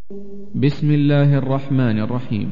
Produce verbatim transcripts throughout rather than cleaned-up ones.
بسم الله الرحمن الرحيم.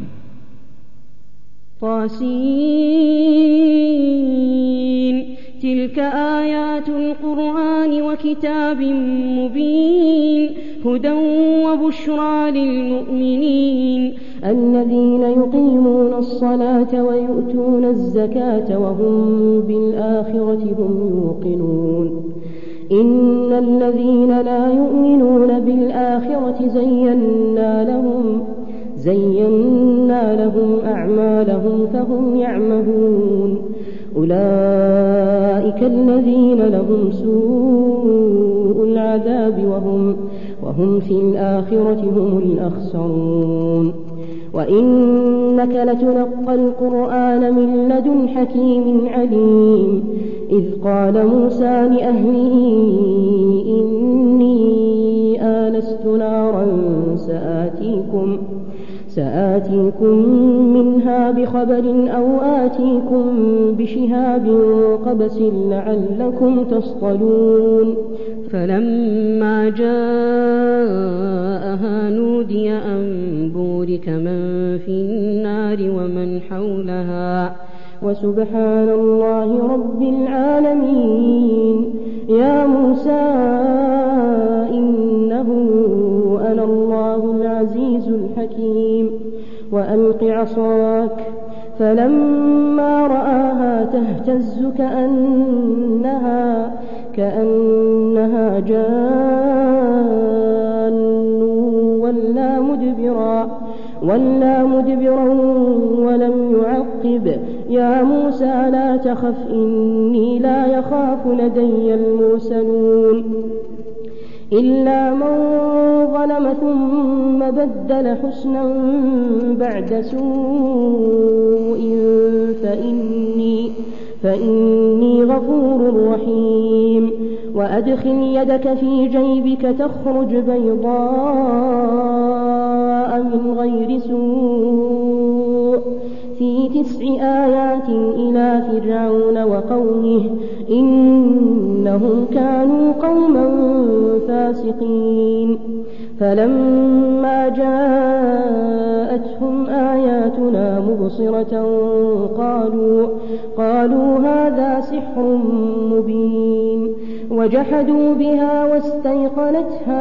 طاسين. تلك آيات القرآن وكتاب مبين هدى وبشرى للمؤمنين الذين يقيمون الصلاة ويؤتون الزكاة وهم بالآخرة هم يوقنون إن الذين لا يؤمنون بالآخرة زينا لهم زينا لهم أعمالهم فهم يعمهون أولئك الذين لهم سوء العذاب وهم, وهم في الآخرة هم الأخسرون وإنك لتلقى القرآن من لدن حكيم عليم إذ قال موسى لأهله إني آنست نارا سآتيكم سآتيكم منها بخبر أو آتيكم بشهاب قبس لعلكم تصطلون فلما جاءها نودي أن بورك من في النار ومن حولها وسبحان الله رب العالمين يا موسى إنه أنا الله العزيز الحكيم وألق عصاك فلما رآها تهتز كأنها كأنها جان ولا مدبرا ولا مدبرا ولم يعقب يا موسى لا تخف إني لا يخاف لدي المرسلون إلا من ظلم ثم بدل حسنا بعد سوء فإني, فإني غفور رحيم وأدخل يدك في جيبك تخرج بيضاء من غير سوء في تسع آيات إلى فرعون وقومه إنهم كانوا قوما فاسقين فلما جاءتهم آياتنا مبصرة قالوا, قالوا هذا سحر مبين وجحدوا بها واستيقنتها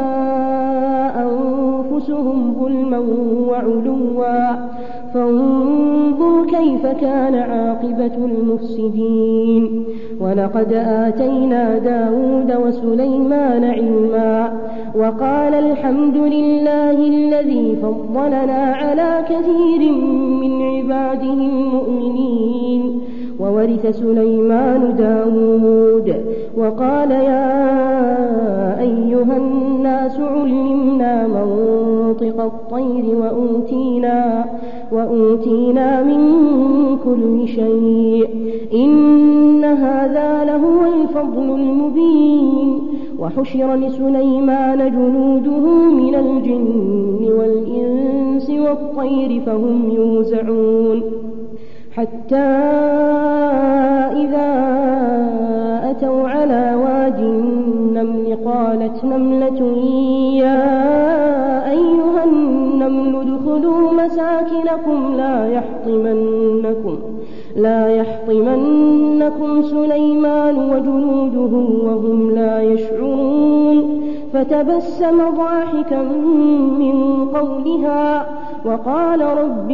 أنفسهم ظلما وعلوا فانظر كيف كان عاقبة المفسدين ولقد آتينا داود وسليمان علما وقال الحمد لله الذي فضلنا على كثير من عباده المؤمنين وورث سليمان داود وقال يا أيها الناس علمنا منطق الطير وأوتينا, وأوتينا من كل شيء إن هذا لهو الفضل المبين وحشر لسليمان جنوده من الجن والإنس والطير فهم يوزعون حتى إذا أتوا على واد النمل قالت نملة يا أيها النمل ادخلوا مساكنكم لا يحطمنكم لا يحطمنكم سليمان وجنوده وهم لا يشعرون فتبسم ضاحكا من قولها وقال رب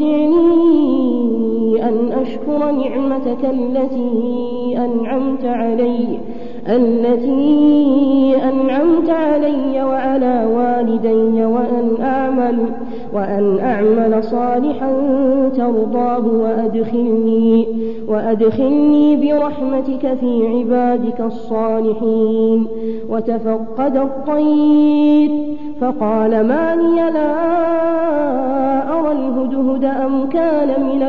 أوزعني أن أشكر نعمتك التي أنعمت علي التي أنعمت علي وعلى والدي وأن أعمل وأن أعمل صالحا ترضاه وأدخلني وأدخلني برحمتك في عبادك الصالحين وتفقد الطير فقال ما لي لا أرى الهدهد أم كان من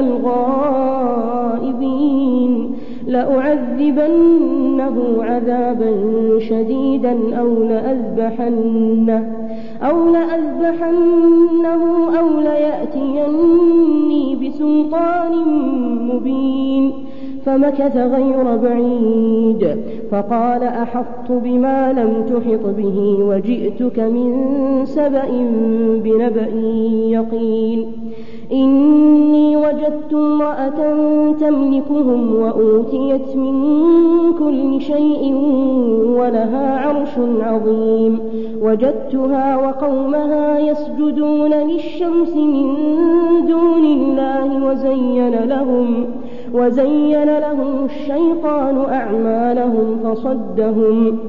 الغائبين لأعذبنه عذابا شديدا أو لأذبحنه أو لأذبحنه أو ليأتيني بسلطان مبين فمكث غير بعيد فقال أحطت بما لم تحط به وجئتك من سبأ بنبأ يقين إني وجدت امرأة تملكهم وأوتيت من كل شيء ولها عرش عظيم وجدتها وقومها يسجدون للشمس من دون الله وزين لهم وزين لهم الشيطان أعمالهم فصدهم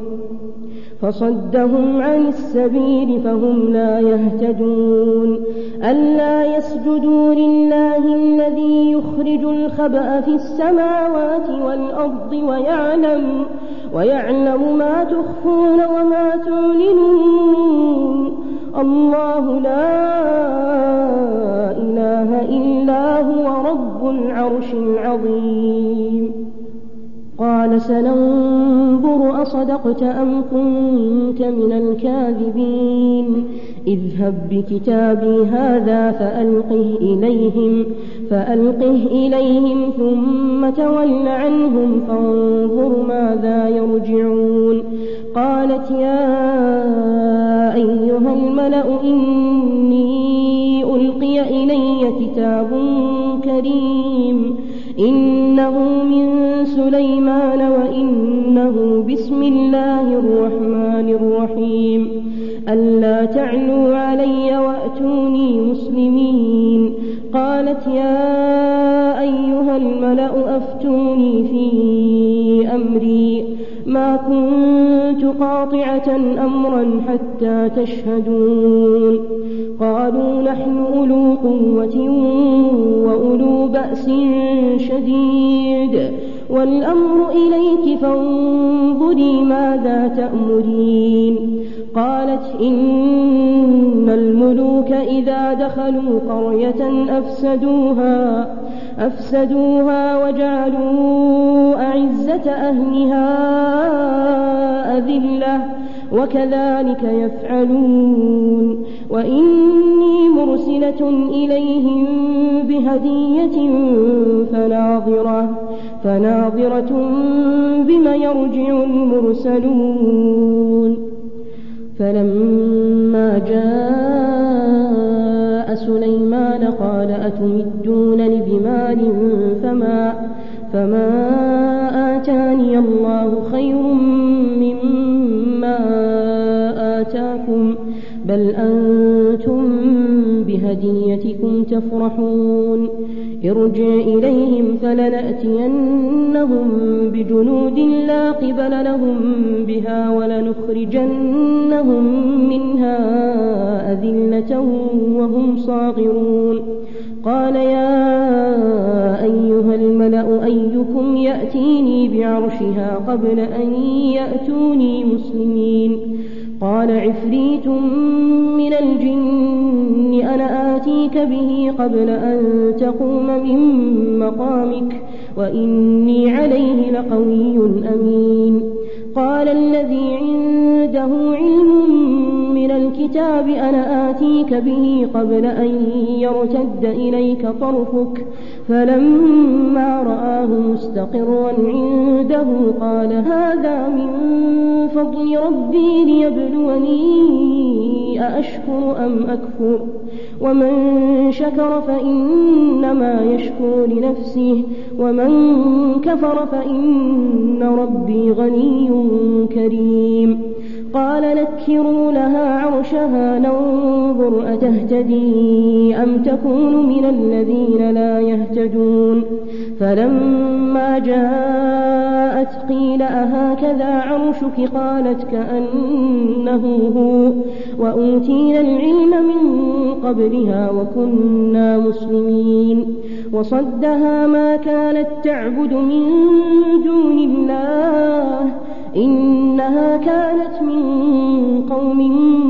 فصدهم عن السبيل فهم لا يهتدون ألا يسجدوا لله الذي يخرج الخبأ في السماوات والأرض ويعلم, ويعلم ما تخفون وما تعلنون الله لا إله إلا هو رب العرش العظيم قال سننظر أصدقت أم كنت من الكاذبين اذهب بكتابي هذا فألقه إليهم, فألقه إليهم ثم تول عنهم فانظر ماذا يرجعون قالت يا أيها الملأ إني ألقي إلي كتاب كريم إنه من سليمان وإنه بسم الله الرحمن الرحيم ألا تعلوا علي وأتوني مسلمين قالت يا أيها الملأ أفتوني في أمري ما كنت قاطعة أمرا حتى تشهدون قالوا نحن أولو قوة وأولو بأس شديد والأمر إليك فانظري ماذا تأمرين قالت إن الملوك إذا دخلوا قرية أفسدوها أفسدوها وجعلوا أعزة أهلها أذلة وكذلك يفعلون وإني مرسلة إليهم بهدية فناظرة فناظرة بما يرجع المرسلون فلما جاء سليمان قال أتمدونني بمال فما, فما آتاني الله خير مما آتاكم بل أنتم بهديتكم تفرحون ارجع إليهم فلنأتينهم بجنود لا قبل لهم بها ولنخرجنهم منها أذلة وهم صاغرون قال يا أيها الملأ أيكم يأتيني بعرشها قبل أن يأتوني مسلمين قال عفريت من الجن أنا آتيك به قبل أن تقوم من مقامك وإني عليه لقوي أمين قال الذي عنده علم من الكتاب أنا آتيك به قبل أن يرتد إليك طرفك فلما رآه مستقرا عنده قال هذا من فضل ربي ليبلوني أأشكر أم أكفر ومن شكر فإنما يشكر لنفسه ومن كفر فإن ربي غني كريم قال نكروا لها عرشها ننظر أتهتدي أم تكون من الذين لا يهتدون فلما جاءت قيل أهكذا عرشك قالت كأنه هو وأوتينا العلم من قبلها وكنا مسلمين وصدها ما كانت تعبد من دون الله إنها كانت من قوم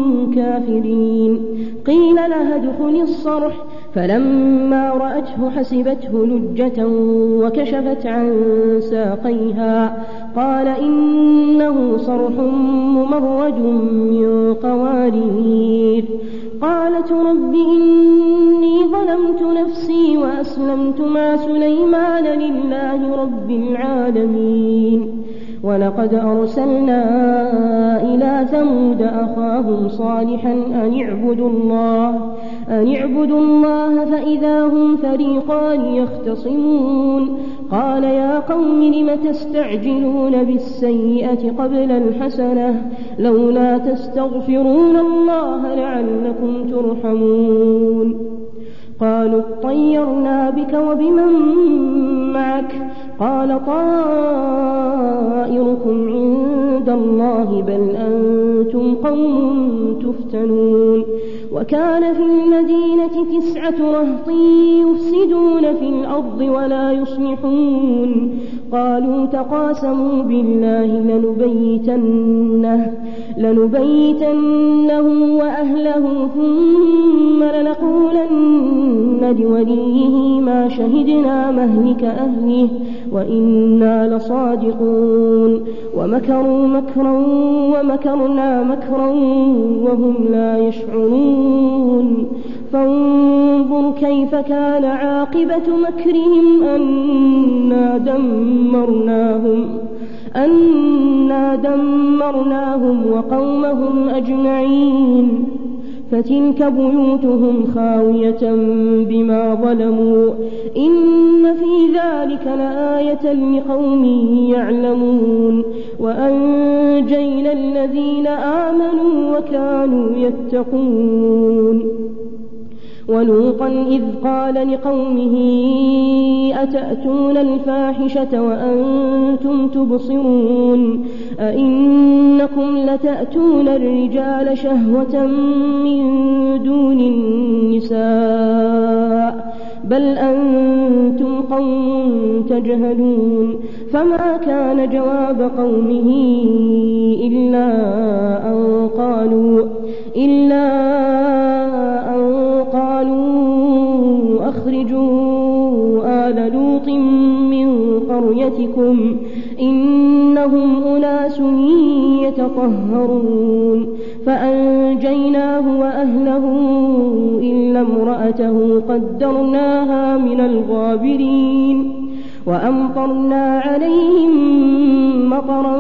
كافرين قيل لها ادخلي الصرح فلما رأته حسبته لجة وكشفت عن ساقيها قال إنه صرح ممرد من قوارير قالت رب إني إني ظلمت نفسي وأسلمت مع سليمان لله رب العالمين. ولقد أرسلنا إلى ثمود أخاهم صالحا أن اعبدوا الله أن اعبدوا الله فإذا هم فريقان يختصمون. قال يا قوم لم تستعجلون بالسيئة قبل الحسنة لولا تستغفرون الله لعلكم ترحمون. قالوا اطيرنا بك وبمن معك قال طائركم عند الله بل أنتم قوم تفتنون. وكان في المدينة تسعة رهط يفسدون في الأرض ولا يصلحون. قالوا تقاسموا بالله لنبيتنه, لنبيتنه وأهله ثم لنقولن لوليه ما شهدنا مهلك أهله وإنا لصادقون. ومكروا مكرا ومكرنا مكرا وهم لا يشعرون. فانظر كيف كان عاقبة مكرهم أنا دمرناهم, أنا دمرناهم وقومهم أجمعين. فتلك بيوتهم خاوية بما ظلموا إن في ذلك لآية لقوم يعلمون. وأنجينا الذين آمنوا وكانوا يتقون. ولوطا إذ قال لقومه أتأتون الفاحشة وأنتم تبصرون أئنكم لتأتون الرجال شهوة من دون النساء بل أنتم قوم تجهلون. فما كان جواب قومه إلا أن قالوا إلا أن قالوا أخرجوا آل لوط من قريتكم إنهم أناس يتطهرون. فأنجيناه وأهله إلا امرأته قدرناها من الغابرين. وأمطرنا عليهم مطرا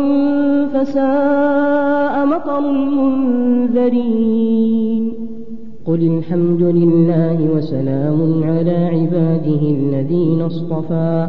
فساء مطر المنذرين. قل الحمد لله وسلام على عباده الذين اصطفى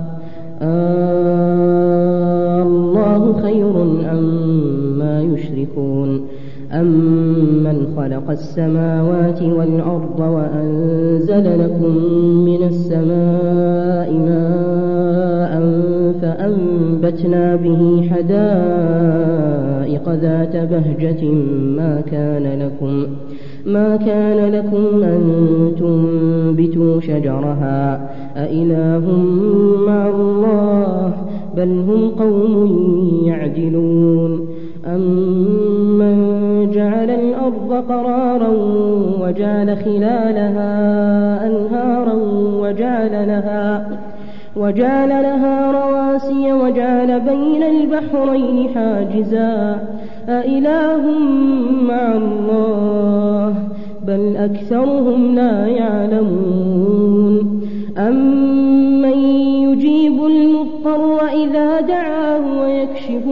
آه الله خير أما يشركون. أمن خلق السماوات والأرض وأنزل لكم من السماء ماء فأنبتنا به حدائق ذات بهجة ما كان لكم ما كان لكم أن تنبتوا شجرها أإله مع الله بل هم قوم يعدلون. أمن جعل الأرض قرارا وجعل خلالها أنهارا وجعل لها وجعل لها رواسي وجعل بين البحرين حاجزا أإله مع الله بل أكثرهم لا يعلمون. أمن يجيب المضطر إذا دعاه ويكشف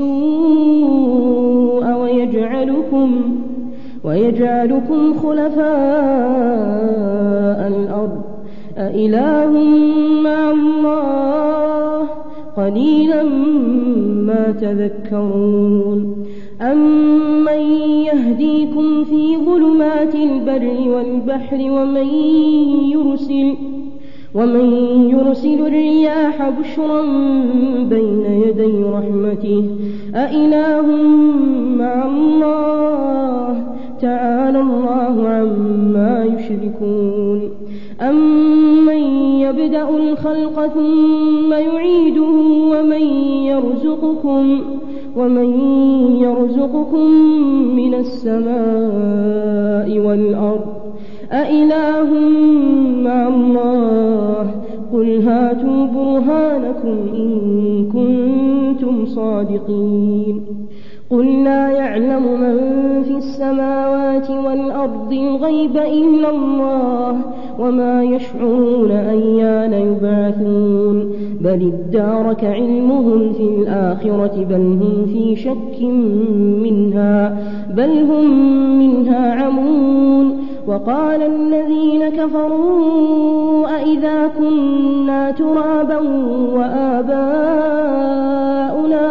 السوء ويجعلكم ويجعلكم خلفاء الأرض أإله مع الله قليلا ما تذكرون. أمن يهديكم في ظلمات البر والبحر ومن يرسل ومن يرسل الرياح بشرا بين يدي رحمته أإله مع الله تعالى الله عما يشركون. أمن يبدأ الخلق ثم يعيده ومن يرزقكم ومن يرزقكم من السماء والأرض أإله مع الله قل هاتوا برهانكم إن كنتم صادقين. قل لا يعلم من في السماوات والأرض الغيب إلا الله وما يشعرون أيان يبعثون بل ادارك علمهم في الآخرة بل هم في شك منها بل هم منها عمون وقال الذين كفروا أئذا كنا ترابا وآباؤنا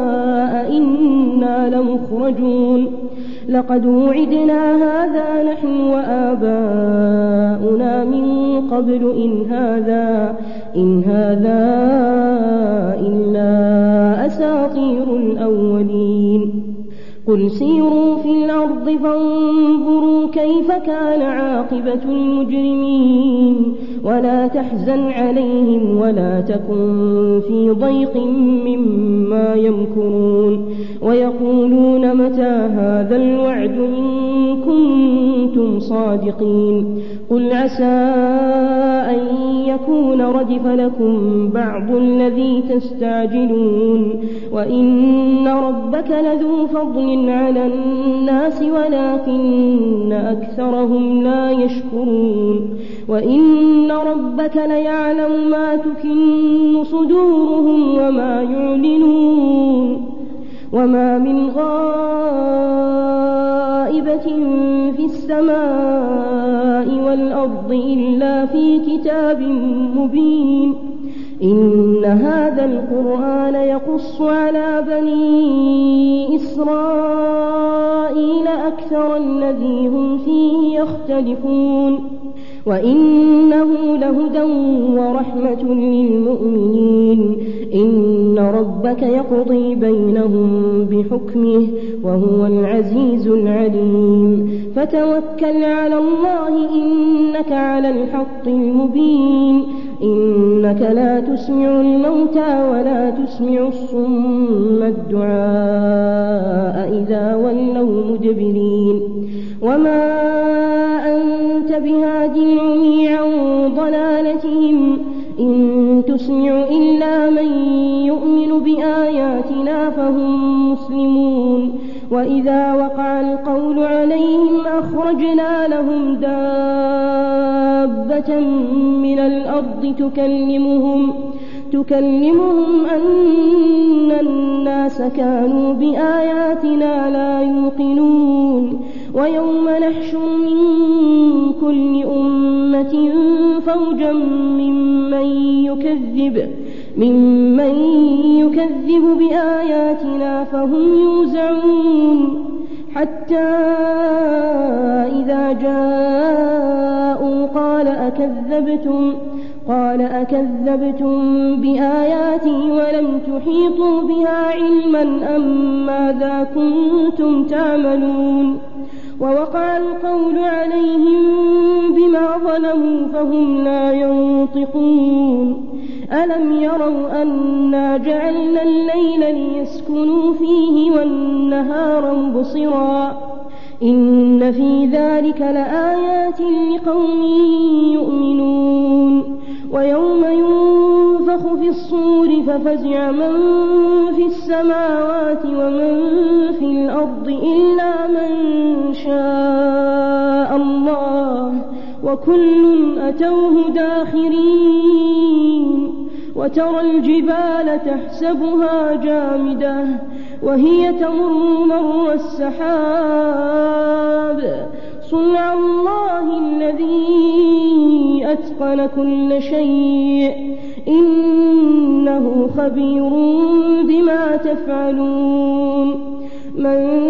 أئنا لمخرجون لقد وعدنا هذا نحن وآباؤنا من قبل إن هذا إن هذا إلا أساطير الأولين قل سيروا في الأرض فانظروا كيف كان عاقبة المجرمين ولا تحزن عليهم ولا تكن في ضيق مما يمكرون ويقولون متى هذا الوعد إن كنتم صادقين قل عسى أن يكون ردف لكم بعض الذي تستعجلون وإن ربك لذو فضل على الناس ولكن أكثرهم لا يشكرون وإن ربك ليعلم ما تكن صدورهم وما يعلنون وما من غائبة في السماء والأرض إلا في كتاب مبين إن هذا القرآن يقص على بني إسرائيل أكثر الذي هم فيه يختلفون وإنه لهدى ورحمة للمؤمنين إن ربك يقضي بينهم بحكمه وهو العزيز العليم فتوكل على الله إنك على الحق المبين إنك لا تسمع الموتى ولا تسمع الصم الدعاء إذا ولوا مدبرين وما أنت بهادي العمي عن ضلالتهم إن تسمع إلا من يؤمن بآياتنا فهم مسلمون وإذا وقع القول عليهم أخرجنا لهم دابة من الأرض تكلمهم تكلمهم أن الناس كانوا بآياتنا لا يوقنون ويوم نحشر من كل أمة فوجا ممن يكذب ممن يكذب بآياتنا فهم يوزعون حتى إذا جاءوا قال أكذبتم قال أكذبتم بآياتي ولم تحيطوا بها علما أم ماذا كنتم تعملون ووقع القول عليهم بما ظلموا فهم لا ينطقون ألم يروا أنا جعلنا الليل ليسكنوا فيه والنهار مبصرا إن في ذلك لآيات لقوم يؤمنون ويوم ينفخ في الصور ففزع من في السماوات ومن في الأرض إلا من شاء الله وكل أتوه داخرين وترى الجبال تحسبها جامدة وهي تمر مر السحاب صنع الله الذي أتقن كل شيء إنه خبير بما تفعلون من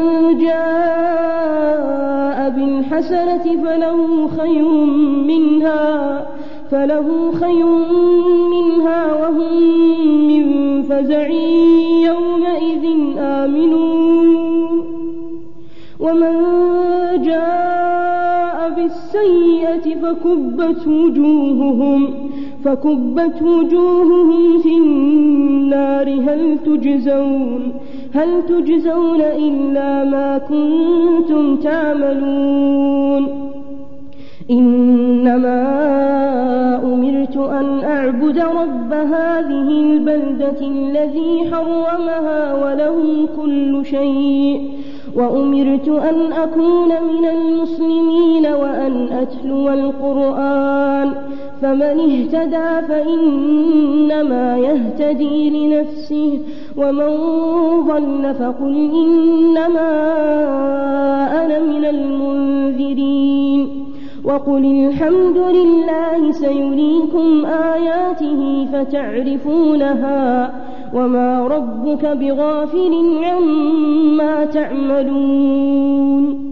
جاء بالحسنة فله خير منها فله خير منها وهم من فزع يومئذ آمنون ومن جاء بالسيئة فكبت وجوههم فكبت وجوههم في النار هل تجزون هل تجزون إلا ما كنتم تعملون إنما أمرت أن أعبد رب هذه البلدة الذي حرمها وله كل شيء وأمرت أن أكون من المسلمين وأن أتلو القرآن فمن اهتدى فإنما يهتدي لنفسه ومن ضل فقل إنما أنا من المنذرين وقل الحمد لله سيريكم آياته فتعرفونها وما ربك بغافل عما تعملون